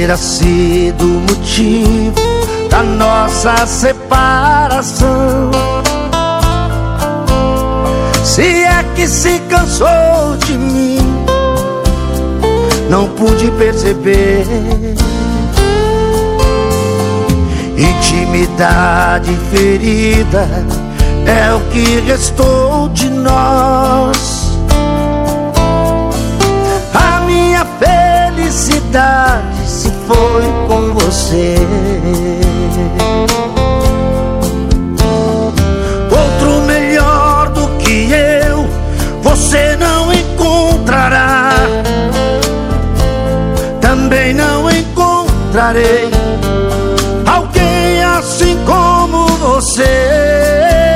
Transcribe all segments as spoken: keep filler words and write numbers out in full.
terá sido o motivo da nossa separação? Se é que se cansou de mim, não pude perceber. Intimidade ferida é o que restou de nós. A minha felicidade se foi com você. Outro melhor do que eu você não encontrará. Também não encontrarei alguém assim como você.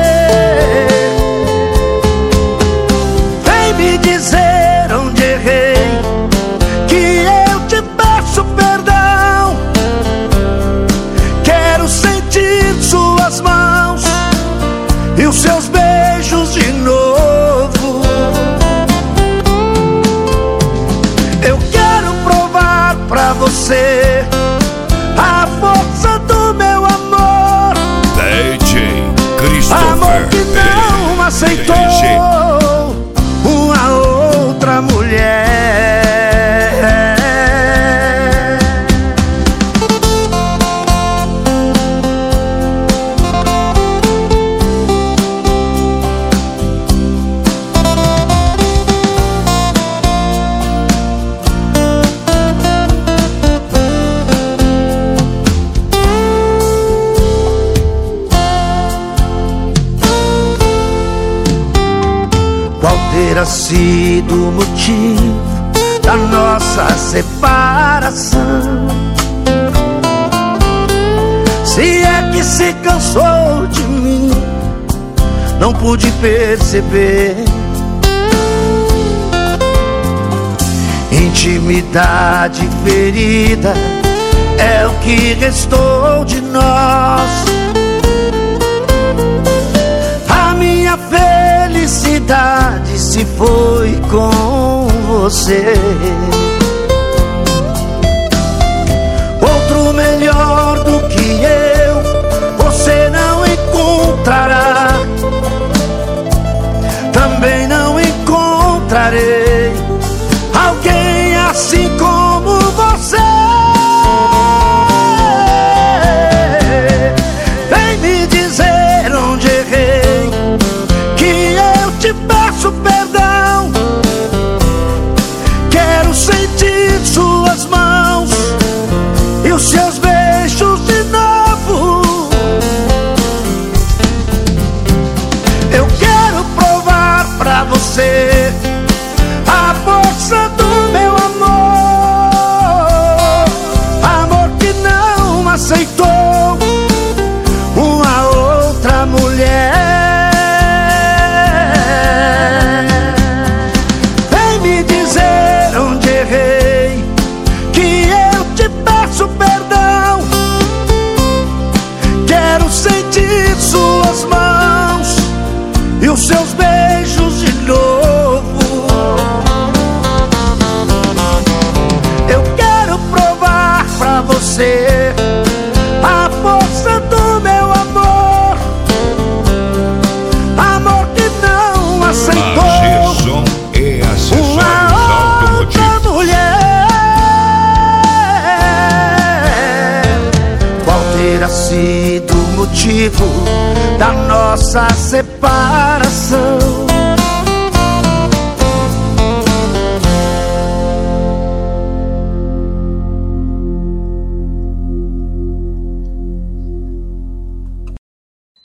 Vem me dizer onde errei, que eu te peço perdão. Quero sentir suas mãos e os seus beijos de novo. Eu quero provar pra você a força do meu amor. D J Christopher, amor que não aceitou uma outra mulher. Qual terá sido o motivo da nossa separação? Se é que se cansou de mim, não pude perceber. Intimidade ferida é o que restou de nós. A minha felicidade se foi com você. Outro melhor do que eu você não encontrará. Também não encontrarei alguém assim como você. Vem me dizer onde errei, que eu te peço perdão. Quero sentir suas mãos e os seus beijos de novo. Eu quero provar pra você a força do meu amor. Amor que não aceitou uma outra mulher. Vem me dizer onde errei, que eu te peço perdão. Quero sentir suas mãos e os seus beijos de novo. Eu quero provar pra você a força do meu amor. Amor que não aceitou a Gerson e acessórios uma outra automotivos. mulher. Qual terá sido o motivo da nossa separação?